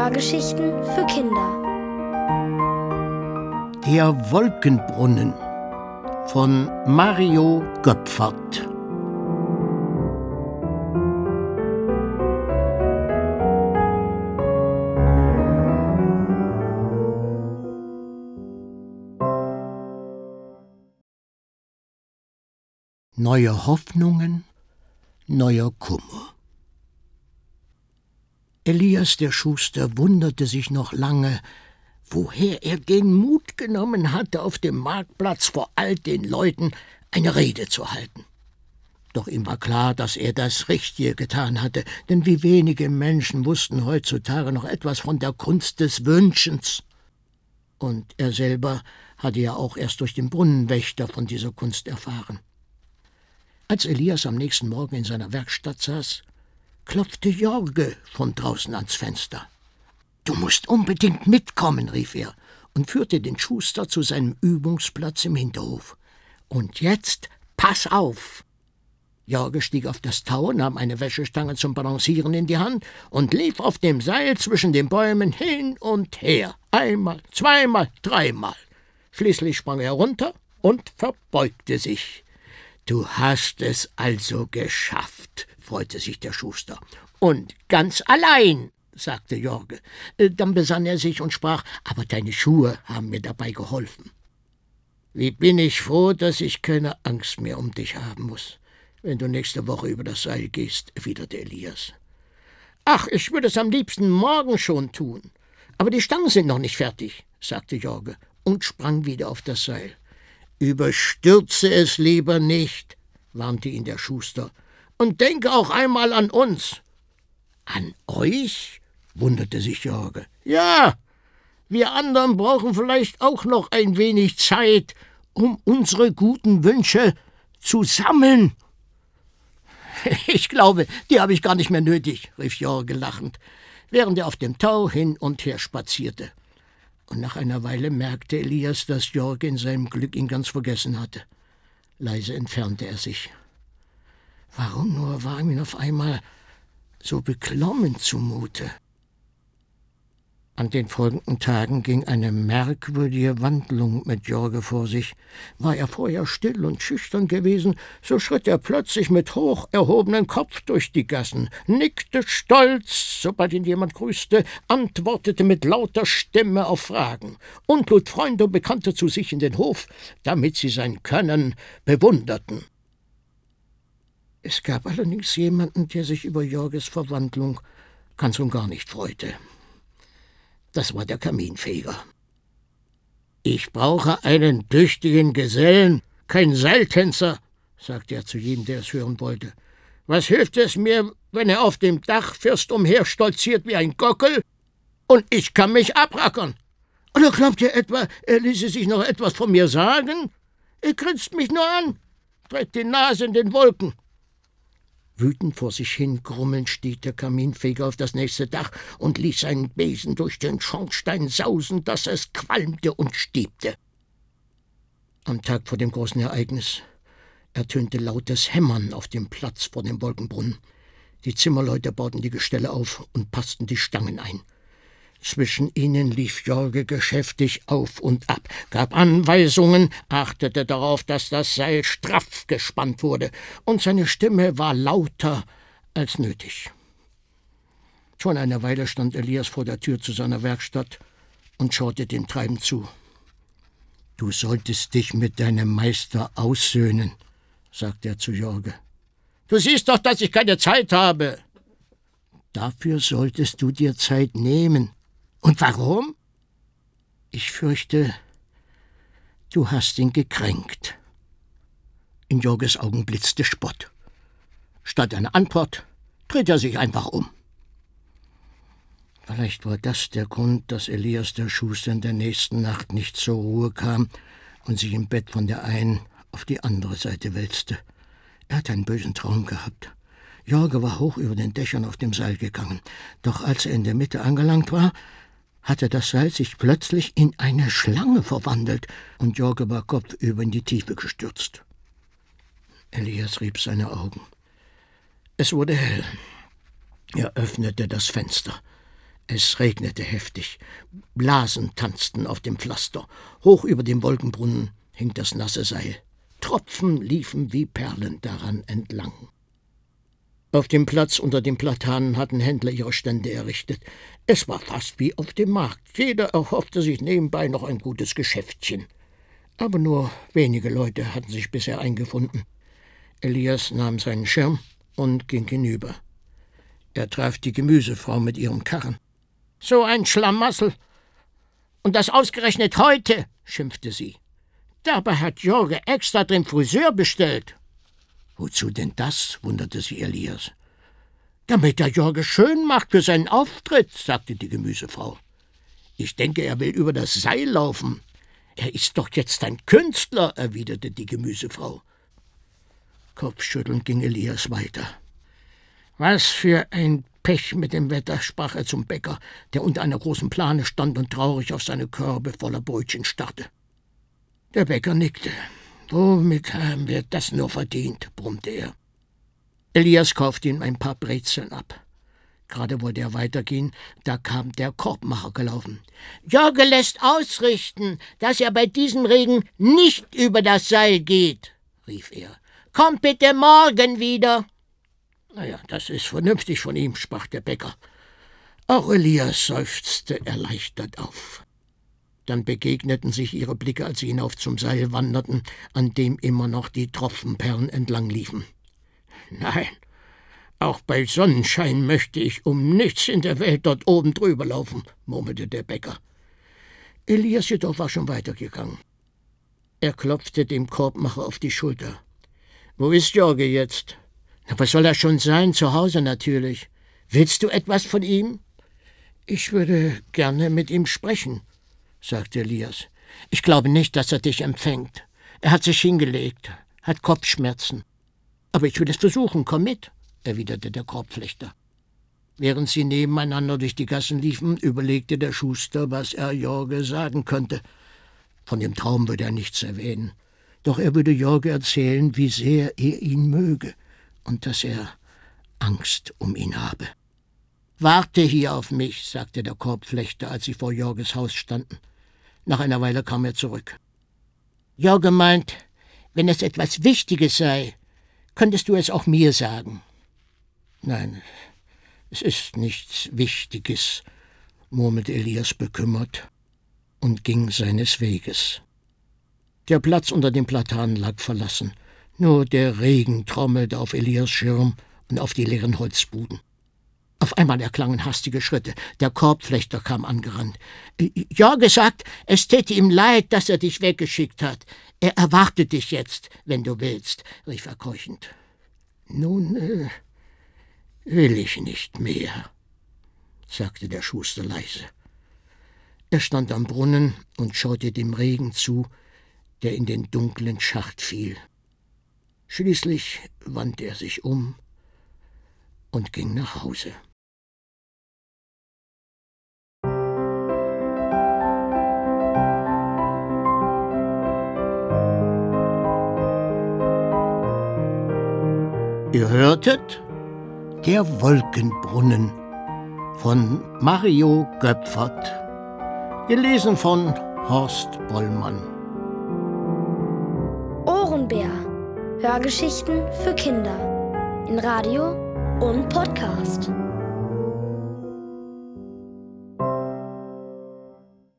Hörgeschichten für Kinder. Der Wolkenbrunnen von Mario Göpfert. Neue Hoffnungen, neuer Kummer. Elias der Schuster wunderte sich noch lange, woher er den Mut genommen hatte, auf dem Marktplatz vor all den Leuten eine Rede zu halten. Doch ihm war klar, dass er das Richtige getan hatte, denn wie wenige Menschen wussten heutzutage noch etwas von der Kunst des Wünschens. Und er selber hatte ja auch erst durch den Brunnenwächter von dieser Kunst erfahren. Als Elias am nächsten Morgen in seiner Werkstatt saß, klopfte Jorge von draußen ans Fenster. »Du musst unbedingt mitkommen«, rief er und führte den Schuster zu seinem Übungsplatz im Hinterhof. »Und jetzt pass auf!« Jorge stieg auf das Tau, nahm eine Wäschestange zum Balancieren in die Hand und lief auf dem Seil zwischen den Bäumen hin und her. Einmal, zweimal, dreimal. Schließlich sprang er runter und verbeugte sich. »Du hast es also geschafft«, freute sich der Schuster. »Und ganz allein«, sagte Jorge. Dann besann er sich und sprach, »aber deine Schuhe haben mir dabei geholfen.« »Wie bin ich froh, dass ich keine Angst mehr um dich haben muss, wenn du nächste Woche über das Seil gehst«, erwiderte Elias. »Ach, ich würde es am liebsten morgen schon tun. Aber die Stangen sind noch nicht fertig«, sagte Jorge und sprang wieder auf das Seil. »Überstürze es lieber nicht«, warnte ihn der Schuster, »und denke auch einmal an uns.« »An euch?«, wunderte sich Jorge. »Ja, wir anderen brauchen vielleicht auch noch ein wenig Zeit, um unsere guten Wünsche zu sammeln.« »Ich glaube, die habe ich gar nicht mehr nötig«, rief Jorge lachend, während er auf dem Tau hin und her spazierte. Und nach einer Weile merkte Elias, dass Jorge in seinem Glück ihn ganz vergessen hatte. Leise entfernte er sich. Warum nur war ihm auf einmal so beklommen zumute? An den folgenden Tagen ging eine merkwürdige Wandlung mit Jorge vor sich. War er vorher still und schüchtern gewesen, so schritt er plötzlich mit hoch erhobenem Kopf durch die Gassen, nickte stolz, sobald ihn jemand grüßte, antwortete mit lauter Stimme auf Fragen und lud Freunde und Bekannte zu sich in den Hof, damit sie sein Können bewunderten. Es gab allerdings jemanden, der sich über Jorges Verwandlung ganz und gar nicht freute. Das war der Kaminfeger. »Ich brauche einen tüchtigen Gesellen, keinen Seiltänzer«, sagte er zu jedem, der es hören wollte. »Was hilft es mir, wenn er auf dem Dach fürst umherstolziert wie ein Gockel und ich kann mich abrackern? Oder glaubt ihr etwa, er ließe sich noch etwas von mir sagen? Er grinst mich nur an, trägt die Nase in den Wolken.« Wütend vor sich hin grummelnd stieg der Kaminfeger auf das nächste Dach und ließ seinen Besen durch den Schornstein sausen, dass es qualmte und stiebte. Am Tag vor dem großen Ereignis ertönte lautes Hämmern auf dem Platz vor dem Wolkenbrunnen. Die Zimmerleute bauten die Gestelle auf und passten die Stangen ein. Zwischen ihnen lief Jorge geschäftig auf und ab, gab Anweisungen, achtete darauf, dass das Seil straff gespannt wurde, und seine Stimme war lauter als nötig. Schon eine Weile stand Elias vor der Tür zu seiner Werkstatt und schaute dem Treiben zu. »Du solltest dich mit deinem Meister aussöhnen«, sagte er zu Jorge. »Du siehst doch, dass ich keine Zeit habe.« »Dafür solltest du dir Zeit nehmen.« »Und warum?« »Ich fürchte, du hast ihn gekränkt.« In Jorges Augen blitzte Spott. Statt einer Antwort drehte er sich einfach um. Vielleicht war das der Grund, dass Elias der Schuster in der nächsten Nacht nicht zur Ruhe kam und sich im Bett von der einen auf die andere Seite wälzte. Er hatte einen bösen Traum gehabt. Jorge war hoch über den Dächern auf dem Seil gegangen. Doch als er in der Mitte angelangt war, hatte das Seil sich plötzlich in eine Schlange verwandelt und Jorge war kopfüber in die Tiefe gestürzt. Elias rieb seine Augen. Es wurde hell. Er öffnete das Fenster. Es regnete heftig. Blasen tanzten auf dem Pflaster. Hoch über dem Wolkenbrunnen hing das nasse Seil. Tropfen liefen wie Perlen daran entlang. Auf dem Platz unter den Platanen hatten Händler ihre Stände errichtet. Es war fast wie auf dem Markt. Jeder erhoffte sich nebenbei noch ein gutes Geschäftchen. Aber nur wenige Leute hatten sich bisher eingefunden. Elias nahm seinen Schirm und ging hinüber. Er traf die Gemüsefrau mit ihrem Karren. »So ein Schlamassel! Und das ausgerechnet heute«, schimpfte sie. »Dabei hat Jorge extra den Friseur bestellt.« »Wozu denn das?« wunderte sich Elias. »Damit er Jorge schön macht für seinen Auftritt«, sagte die Gemüsefrau. »Ich denke, er will über das Seil laufen.« »Er ist doch jetzt ein Künstler«, erwiderte die Gemüsefrau. Kopfschüttelnd ging Elias weiter. »Was für ein Pech mit dem Wetter«, sprach er zum Bäcker, der unter einer großen Plane stand und traurig auf seine Körbe voller Brötchen starrte. Der Bäcker nickte. »Womit haben wir das nur verdient?«, brummte er. Elias kaufte ihm ein paar Brezeln ab. Gerade wollte er weitergehen, da kam der Korbmacher gelaufen. »Jorge lässt ausrichten, dass er bei diesem Regen nicht über das Seil geht«, rief er. »Kommt bitte morgen wieder.« »Na ja, das ist vernünftig von ihm«, sprach der Bäcker. Auch Elias seufzte erleichtert auf. Dann begegneten sich ihre Blicke, als sie hinauf zum Seil wanderten, an dem immer noch die Tropfenperlen entlang liefen. »Nein, auch bei Sonnenschein möchte ich um nichts in der Welt dort oben drüber laufen«, murmelte der Bäcker. Elias jedoch war schon weitergegangen. Er klopfte dem Korbmacher auf die Schulter. »Wo ist Jorge jetzt?« »Na, was soll er schon sein? Zu Hause natürlich. Willst du etwas von ihm?« »Ich würde gerne mit ihm sprechen«, sagte Elias. »Ich glaube nicht, dass er dich empfängt. Er hat sich hingelegt, hat Kopfschmerzen. Aber ich will es versuchen, komm mit«, erwiderte der Korbflechter. Während sie nebeneinander durch die Gassen liefen, überlegte der Schuster, was er Jorge sagen könnte. Von dem Traum würde er nichts erwähnen. Doch er würde Jorge erzählen, wie sehr er ihn möge und dass er Angst um ihn habe. »Warte hier auf mich«, sagte der Korbflechter, als sie vor Jorges Haus standen. Nach einer Weile kam er zurück. »Jorge meint, wenn es etwas Wichtiges sei, könntest du es auch mir sagen.« »Nein, es ist nichts Wichtiges«, murmelte Elias bekümmert und ging seines Weges. Der Platz unter den Platanen lag verlassen. Nur der Regen trommelte auf Elias Schirm und auf die leeren Holzbuden. Auf einmal erklangen hastige Schritte. Der Korbflechter kam angerannt. »Jorge sagt, es täte ihm leid, dass er dich weggeschickt hat. Er erwartet dich jetzt, wenn du willst«, rief er keuchend. »Nun, will ich nicht mehr«, sagte der Schuster leise. Er stand am Brunnen und schaute dem Regen zu, der in den dunklen Schacht fiel. Schließlich wandte er sich um und ging nach Hause. Ihr hörtet »Der Wolkenbrunnen« von Mario Göpfert, gelesen von Horst Bollmann. Ohrenbär. Hörgeschichten für Kinder. In Radio und Podcast.